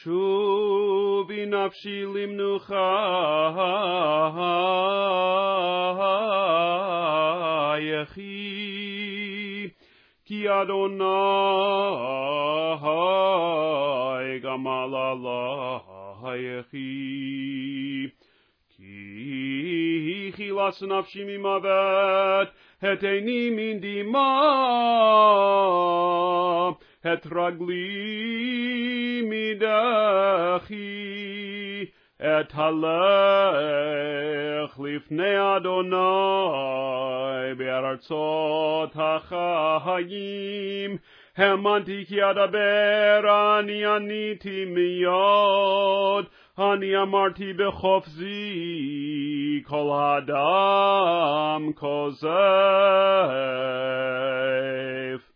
שובי נפשי למנוחייך כי אדוני גמל עלייך כי חילץ נפשי ממוות התני מן דמעה את רגלי מדחי אתהלך לפני אדוני בארצות החיים האמנתי כי אדבר אני עניתי מיד אני אמרתי בחופזי כל האדם כוזב